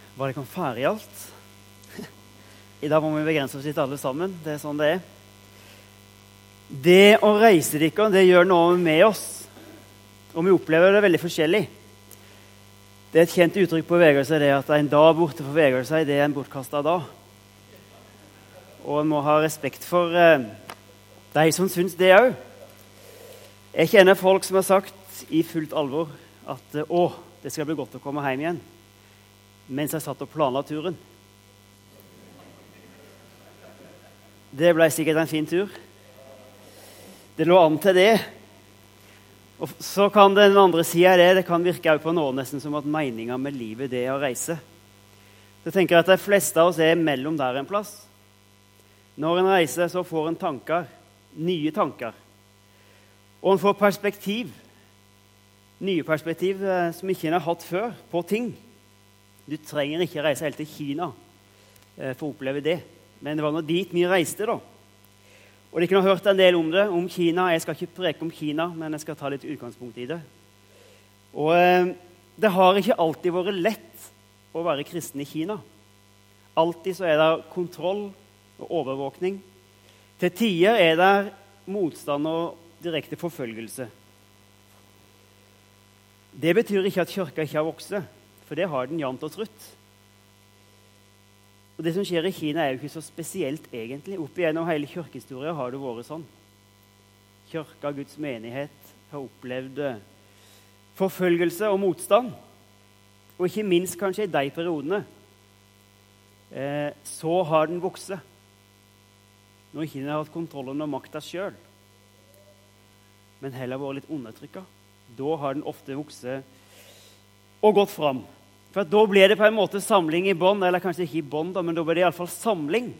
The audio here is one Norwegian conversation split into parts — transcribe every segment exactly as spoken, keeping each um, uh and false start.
Var det ikke ferdig alt? I dag må vi begrense oss litt alle sammen. Det er sånn det er. Det å reise dere, det gjør noe med oss. Og vi opplever det veldig forskjellig. Det er et kjent uttrykk på Vegard seg, det at en dag borte for Vegard seg, det er en bortkastet dag. Og en må ha respekt for eh, de som syns det også. Jeg kjenner folk som har sagt i fullt alvor at å, det skal bli godt å komme hjem igjen, mens jeg satt og planla turen. Det ble sikkert en fin tur. Det lå an til det. Og så kan den andre siden det, det kan virke på noe nesten som at meningen med livet det er å reise. Så tenker jeg at de fleste av oss er mellom der en plass. Når en reiser så får en tanker, nye tanker. Og en får perspektiv, nye perspektiv eh, som ikke en har hatt før på ting. Du trenger ikke reise helt til Kina eh, for å oppleve det. Men det var nå dit vi reiste da. Og de kunne ha hørt en del om det, om Kina. Jeg skal ikke preke om Kina, men jeg skal ta litt utgangspunkt i det. Og eh, det har ikke alltid vært lett å være kristen i Kina. Alltid så er det kontroll og overvåkning. Til tider er det motstand og direkte forfølgelse. Det betyr ikke at kirka ikke har vokst, for det har den jevnt og trutt. Og det som skjer i Kina er jo ikke så spesielt egentlig. Opp igjennom hele kirkehistorien har det vært sånn. Kirka, Guds menighet, har opplevd forfølgelse og motstand. Og ikke minst kanskje i de periodene, eh, så har den vokst. Når ikke den har hatt kontrollen og makta selv, men heller vært litt undertrykket. Da har den ofte vokst og gått fram. For da blir det på en måte samling i bånd, eller kanskje ikke i bånd, men da blir det i alle fall samling.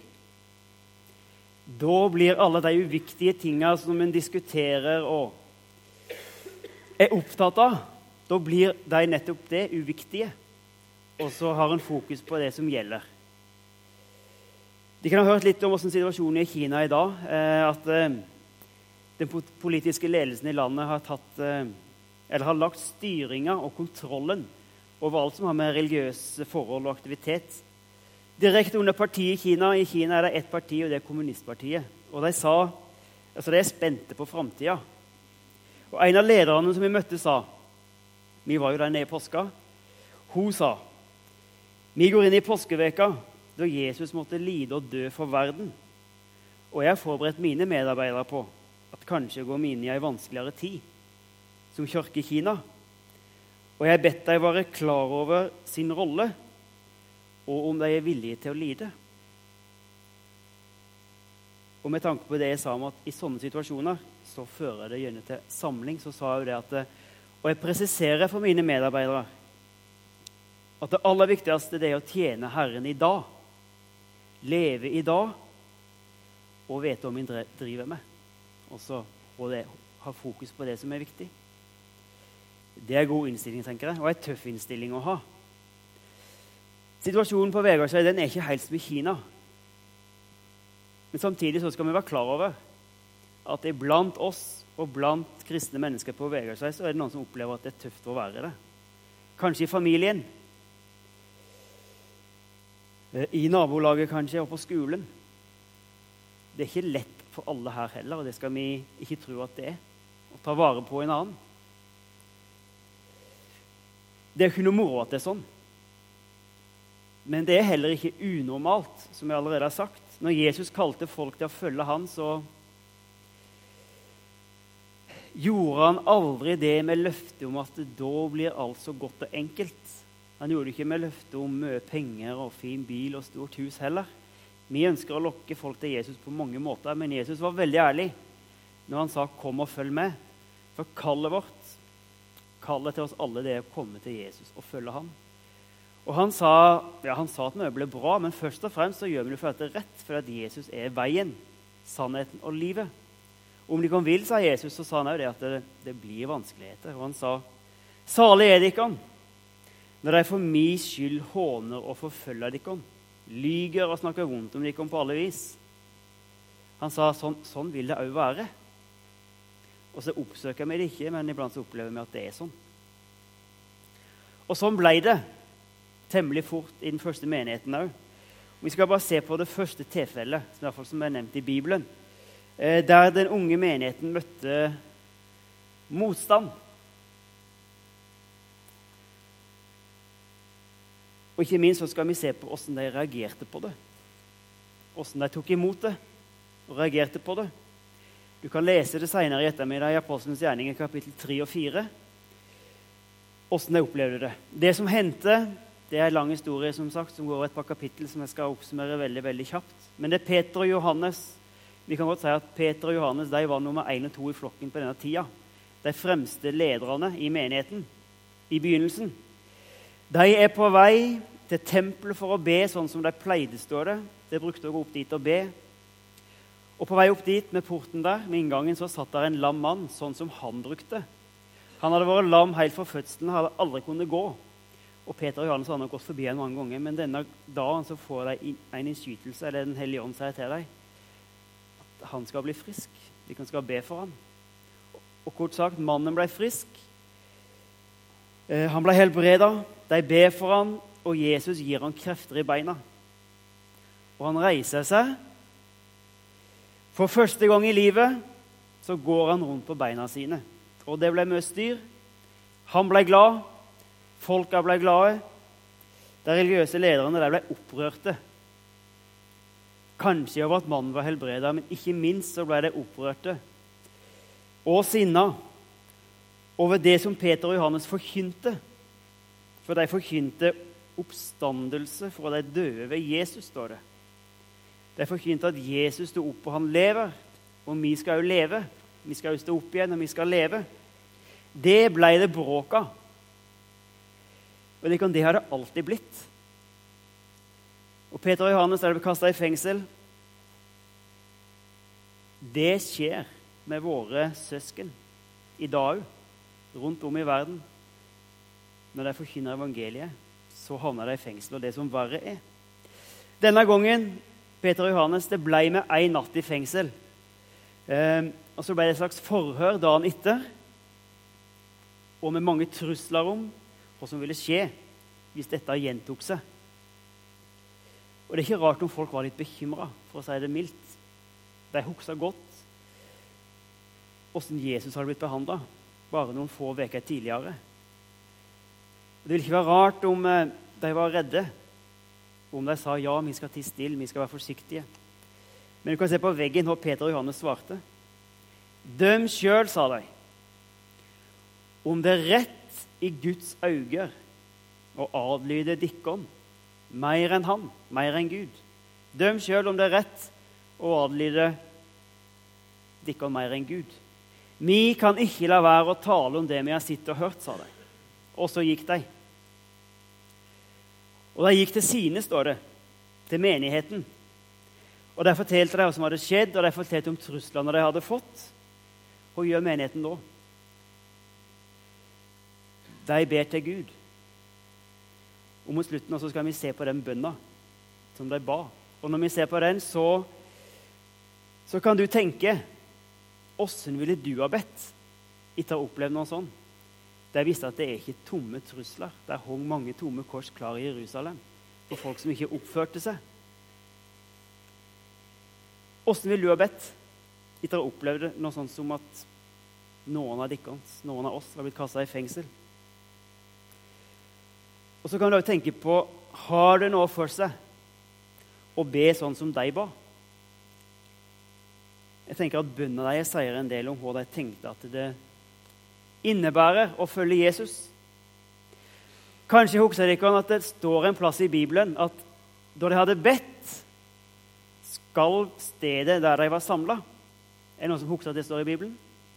Da blir alle de uviktige tingene som en diskuterer og er opptatt av, da blir de nettopp det uviktige. Og så har en fokus på det som gjelder. De kan ha hørt litt om hvordan situasjonen er i Kina i dag, at den politiske ledelsen i landet har tatt, eller har lagt styringen og kontrollen over alt som har med religiøse forhold og aktivitet. Direkte under partiet i Kina. I Kina er det ett parti, og det er kommunistpartiet. Og de sa, altså de er spente på fremtiden. Og en av lederne som vi møtte sa, vi var jo der nede i påska, hun sa, vi går inn i påskeveka, da Jesus måtte lide og dø for verden. Og jeg har forberedt mine medarbeidere på at kanskje går vi inn i en vanskeligere tid som kirke i Kina. Og jeg bedt deg være klar over sin rolle, og om de er villige til å lide. Og med tanke på det jeg sa om at i sånne situasjoner, så fører det gjerne til samling, så sa jeg jo det at, og jeg presiserer for mine medarbeidere, at det aller viktigste det er å tjene Herren i dag, leve i dag, og vite om vi driver med. Og så og det, ha fokus på det som er viktig. Det er god innstilling, tenker jeg, og en tøff innstilling å ha. Situasjonen på Vegard den er ikke helt som i Kina. Men samtidig så skal vi være klar over at det blant oss og blant kristne mennesker på Vegard så er det noen som opplever at det er tøft å være det. Kanskje i familien, i nabolaget kanskje, og på skolen. Det er ikke lett for alle her heller, og det skal vi ikke tro at det er. Å ta vare på en annen. Det er ikke noe moro at det er sånn. Men det er heller ikke unormalt, som jeg allerede har sagt. Når Jesus kalte folk til å følge han, så gjorde han aldri det med løfte om at da blir alt så godt og enkelt. Han gjorde det ikke med løfte om mye penger og fin bil og stort hus heller. Vi ønsker å lokke folk til Jesus på mange måter, men Jesus var veldig ærlig når han sa «Kom og følg med». For kallet vårt, kallet til oss alle det er å komme til Jesus og følge ham. Og han sa, ja, han sa at det ble bra, men først og fremst så gjør vi det for at det er rett, for at Jesus er veien, sannheten og livet. Om de kan vil, sa Jesus, så sa han jo det at det, det blir vanskeligheter. Og han sa, salig er dere, når de for min skyld håner og forfølger dere, lyger og snakker vondt om dere på alle vis. Han sa, sånn, sånn vil det også være. Og så oppsøker vi det ikke, men iblant så opplever vi at det er sånn. Og sånn ble det. temmelig fort i den første menigheten også. Vi skal bare se på det første tilfellet, som, i hvert fall som er nevnt i Bibelen, der den unge menigheten møtte motstand. Og ikke minst så skal vi se på hvordan de reagerte på det. Hvordan de tok imot det og reagerte på det. Du kan lese det senere i ettermiddag i Apostelens gjerninger, kapittel tre og fire. Hvordan de opplevde det. Det som hendte, det er en lang historie som sagt, som går over et par kapittel som jeg skal oppsummere veldig, veldig kjapt. Men det er Peter og Johannes. Vi kan godt si at Peter og Johannes de var nummer en og to i flokken på denne tida. De fremste lederne i menigheten i begynnelsen. De er på vei til tempelet for å be, sånn som de pleide, står det. De brukte å gå opp dit og be. Og på vei opp dit med porten der, med inngangen, så satt der en lam mann, sånn som han brukte. Han hadde vært lam helt fra fødselen, hadde aldri kunnet gå. Og Peter og Johannes hadde nok gått forbi han mange ganger, men denne dagen så får de en innskytelse, eller Den hellige ånd sier til dem, at han skal bli frisk. De kan skal be for han. Og kort sagt, mannen ble frisk. Han ble helbredet. De ber for han, og Jesus gir han krefter i beina. Og han reiser seg. For første gang i livet så går han rundt på beina sine. Og det ble mye styr. Han ble glad. Folka ble glade. De religiøse lederne de ble opprørte. Kanskje over at mannen var helbredet, men ikke minst så ble de opprørte. Og sinna over det som Peter og Johannes forkynte. For de forkynte oppstandelse fra de døde ved Jesus, står det. De forkynte at Jesus stod opp og han lever, og vi skal jo leve. Vi skal jo stå opp igjen, og vi skal leve. Det ble det bråka. Og det kan det ha det alltid blitt. Og Peter og Johannes er ble kastet i fengsel. Det skjer med våre søsken i dag, rundt om i verden. Når de forkynner evangeliet, så havner de i fengsel, og det som verre er. Denne gangen, Peter og Johannes, det ble med en natt i fengsel. Eh, og så ble det et slags forhør dagen etter, og med mange trusler om hva som ville skje hvis dette gjentok seg. Og det er ikke rart om folk var litt bekymret, for å si det mildt. De husker godt hvordan Jesus hadde blitt behandlet, bare noen få uker tidligere. Det ville ikke være rart om de var redde, om de sa ja, vi skal tie stille, vi skal være forsiktige. Men du kan se på veggen hvor Peter og Johannes svarte. Døm selv, sa de, om det er rett i Guds øyne å adlyde dikkon, mer enn han, mer enn Gud. Døm selv om det er rett å adlyde dikkon mer enn Gud. Vi kan ikke la være å tale om det vi har sett og hørt, sa de. Og så gikk de. Og de gikk til sine, står det, til menigheten. Og de fortalte de hva som hadde skjedd, og de fortalte om truslene de hadde fått. Hva gjør menigheten da? De ber til Gud. Og mot slutten så skal vi se på den bønna som de ba. Og når vi ser på den, så, så kan du tenke, hvordan ville du ha bedt etter å ha opplevd noe sånt? De visste at det er ikke tomme trusler. Det hang mange tomme kors klar i Jerusalem for folk som ikke oppførte seg. Hvordan vil du ha bedt etter å ha opplevd noe sånt som at noen av dikkons, noen av oss har blitt kastet i fengsel? Og så kan du også tenke på, har det noe for seg å be sånn som de ba? Jeg tenker at bønnen deres sier en del om hva de tenkte at det innebærer å følge Jesus. Kanskje husker dere at det står en plass i Bibelen at da de hadde bedt, skalv stedet der de var samlet. Er det noen som husker at det står i Bibelen?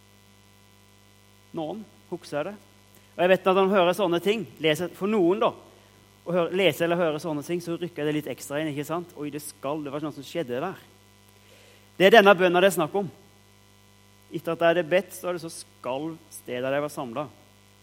Noen husker det. Og jeg vet at når de hører sånne ting, leser, for noen da, å høre, lese eller høre sånne ting, så rykker det litt ekstra inn, ikke sant? Oi, det skal, det var noe som skjedde der. Det er denne bønnen det er snakk om. Etter at de hadde bedt, så var det så skalv stedet de var samlet.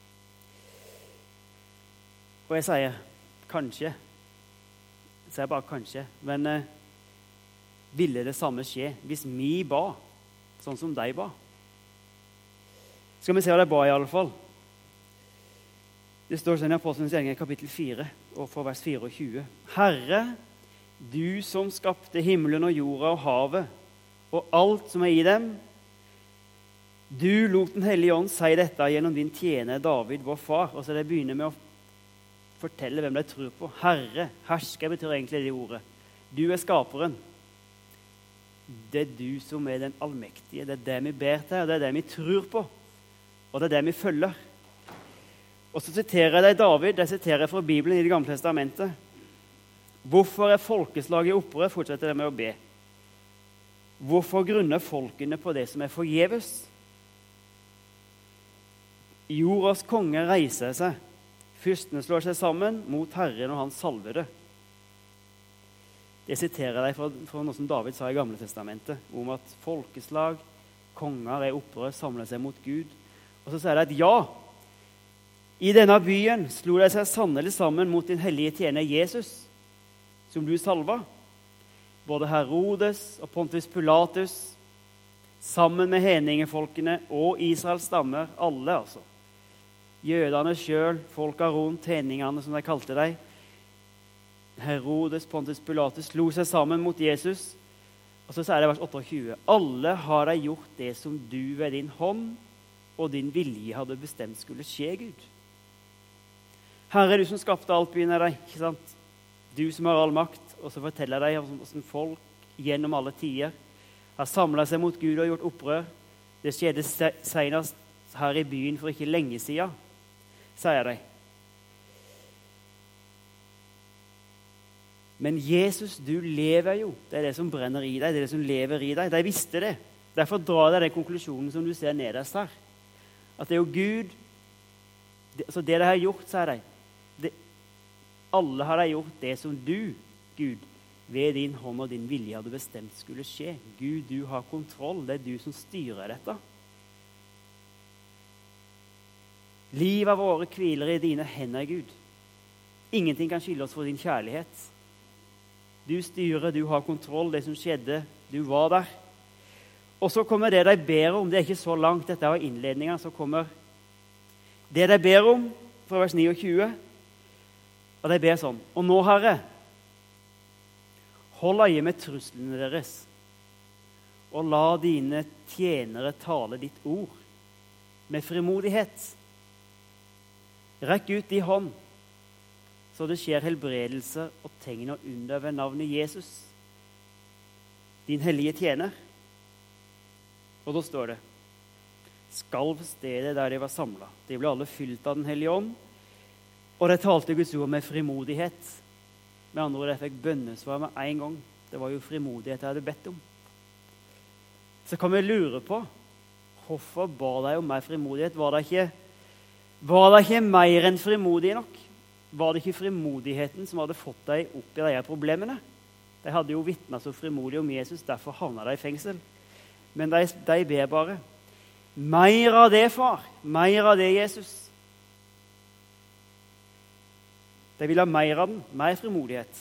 Og jeg sier, kanskje, jeg sier bare kanskje, men eh, ville det samme skje hvis vi ba, sånn som de ba? Skal vi se hva de ba i alle fall? Det står sånn i Apostelens gjerninger kapittel fire, og fra vers tjuefire. Herre, du som skapte himmelen og jorda og havet, og alt som er i dem, du lot den hellige ånd si dette gjennom din tjener David, vår far. Og så det begynner med å fortelle hvem de tror på. Herre, hersker betyr egentlig det ordet. Du er skaperen. Det er du som er den allmektige. Det er det vi ber til, og det er det vi tror på. Og det er det vi følger. Og så siterer jeg deg David, det siterer jeg fra Bibelen i Det gamle testamentet. Hvorfor er folkeslaget i opprør? Fortsetter det med å be. Hvorfor grunner folkene på det som er forgjeves? Jordas konge reiser seg. Fyrstene slår seg sammen mot Herren og hans salvede. Det siterer jeg fra, fra noe som David sa i Gamle testamentet, om at folkeslag, konger er opprør, samler seg mot Gud. Og så sier det at ja, i denne byen slo de seg sannelig sammen mot din hellige tjener Jesus, som du salva. Både Herodes og Pontius Pilatus, sammen med heningefolkene og Israels stammer, alle altså. Jødene selv, folka rundt, heningene som de kalte dem. Herodes, Pontius Pilatus slo seg sammen mot Jesus. Og så sier det i vers tjueåtte. Alle har de gjort det som du ved din hånd og din vilje hadde bestemt skulle skje, Gud. Herre, du som skapte alt begynner deg, ikke sant? Du som har all makt, og så forteller deg hvordan folk gjennom alle tider har samlet seg mot Gud og gjort opprør. Det skjedde senest her i byen for ikke lenge siden, sier de. Men Jesus, du lever jo. Det er det som brenner i deg, det er det som lever i deg. De visste det. Derfor drar de den konklusjonen som du ser nederst her. At det er jo Gud, det, altså det de har gjort, sier de. Det, alle har de gjort det som du, Gud, ved din hånd og din vilje hadde bestemt skulle skje. Gud, du har kontroll. Det er du som styrer dette. Livet våre hviler i dine hender, Gud. Ingenting kan skille oss fra din kjærlighet. Du styrer, du har kontroll, det som skjedde, du var der. Og så kommer det de ber om, det er ikke så langt, dette var innledningen, så kommer det de ber om, fra vers tjueni, og de ber sånn, og nå, Herre, hold øye med truslene deres, og la dine tjenere tale ditt ord, med frimodighet. Rekk ut din hånd, så det skjer helbredelser og tegn og under ved navnet Jesus, din hellige tjener. Og da står det, skalv stedet der de var samlet. De ble alle fylt av den hellige ånd, og de talte Guds ord med frimodighet. Med andre ord, jeg fikk bønnesvar med en gang. Det var jo frimodighet jeg hadde bedt om. Så kan vi lure på, hvorfor ba de om mer frimodighet? Var det ikke, var det ikke mer enn frimodig nok? Var det ikke frimodigheten som hadde fått deg opp i de her problemene? De hadde jo vittnet så frimodig om Jesus, derfor havnet de i fengsel. Men de, de ber bare, mer av det, far, mer av det, Jesus. De ville ha mer av den, mer frimodighet.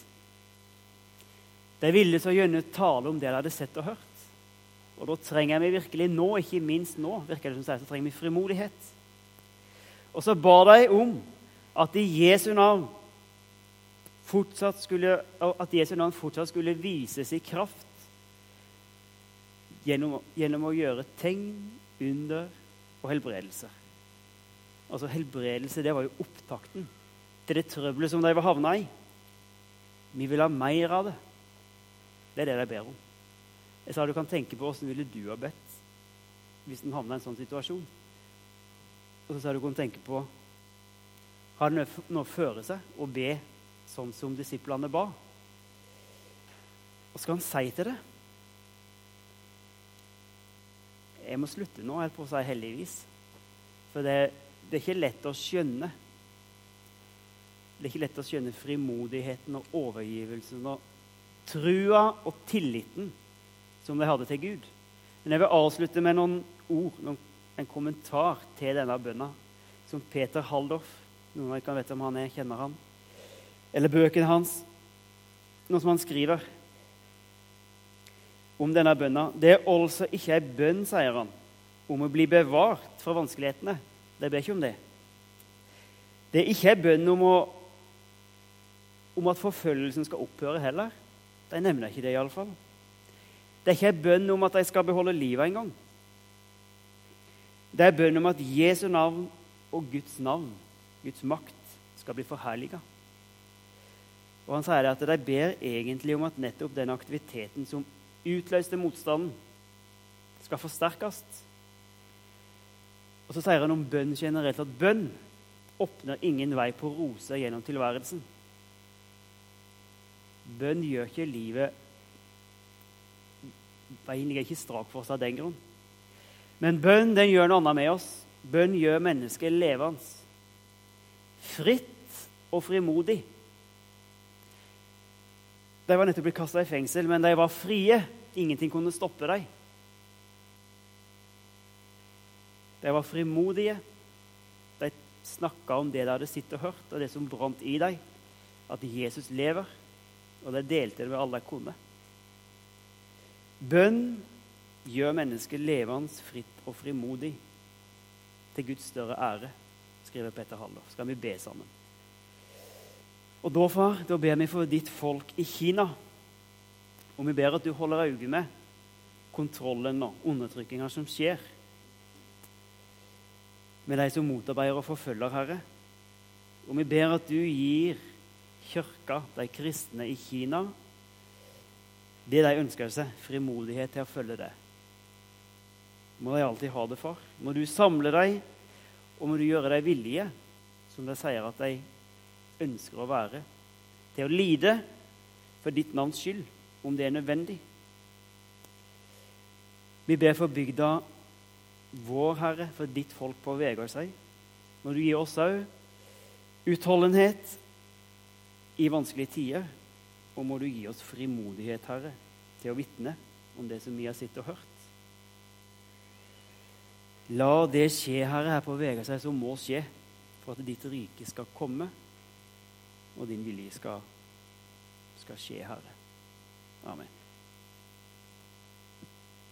De ville så gjerne tale om det de hadde sett og hørt. Og da trenger vi virkelig nå, ikke minst nå, virker det som sier, så trenger vi frimodighet. Og så ba de om at i Jesu navn fortsatt skulle, at Jesu navn fortsatt skulle vises i kraft gjennom, gjennom å gjøre tegn, under og helbredelser. Altså helbredelse, det var jo opptakten til det trøbbelet som de var havnet i. Vi vil ha mer av det. Det er det de ber om. Jeg sa du kan tenke på hvordan ville du ha bedt hvis den havnet i en sånn situasjon. Og så sa du kan tenke på, har det noe å føre seg og be sånn som disiplene ba? Hva skal han si til det? Jeg må slutte nå, helt på å si heldigvis. For det, det er ikke lett å skjønne. Det er ikke lett å skjønne frimodigheten og overgivelsen og trua og tilliten som de hadde til Gud. Men jeg vil avslutte med noen ord, noen, en kommentar til denne bønna, som Peter Halldorf, noen av dere kan vite om han er, kjenner han, eller bøkene hans, noe som han skriver om denne bønna. Det er altså ikke en bønn, sier han, om å bli bevart fra vanskelighetene. Det ber ikke om det. Det er ikke en bønn om, å, om at forfølgelsen skal opphøre heller. De nevner ikke det i alle fall. Det er ikke en bønn om at de skal beholde livet en gang. Det er bønn om at Jesu navn og Guds navn, Guds makt, skal bli forherliget. Og han sier at de ber egentlig om at nettopp den aktiviteten som utløste motstanden, skal forsterkes. Og så sier han om bønn generelt at bønn åpner ingen vei på roser gjennom tilværelsen. Bønn gjør ikke livet, veien ligger ikke strak for oss av den grunn. Men bønn, den gjør noe annet med oss. Bønn gjør mennesket levende, fritt og frimodig. De var nettopp blitt kastet i fengsel, men de var frie. Ingenting kunne stoppe dem. De var frimodige. De snakket om det de hadde sett og hørt, og det som brant i dem, at Jesus lever, og de delte det med alle de kunne. Bønn gjør mennesket levende, fritt og frimodig til Guds større ære, skriver Peter Haller. Skal vi be sammen? Og da, far, da ber vi for ditt folk i Kina, og vi ber at du holder øye med kontrollen og undertrykkingen som skjer med de som motarbeider og forfølger, Herre. Og vi ber at du gir kirka, de kristne i Kina, det de ønsker seg, frimodighet til å følge det. Må de alltid ha det, far. Må du samle dem, og må du gjøre dem villige, som de sier at de ønsker å være, til å lide for ditt navns skyld, om det er nødvendig. Vi ber for bygda vår, Herre, for ditt folk på Vegårshei. Må du gi oss også utholdenhet i vanskelige tider, og må du gi oss frimodighet, Herre, til å vitne om det som vi har sett og hørt. La det skje, Herre, her på Vegårshei som må skje, for at ditt rike skal komme, og din vilje skal, skal skje, Herre. Amen.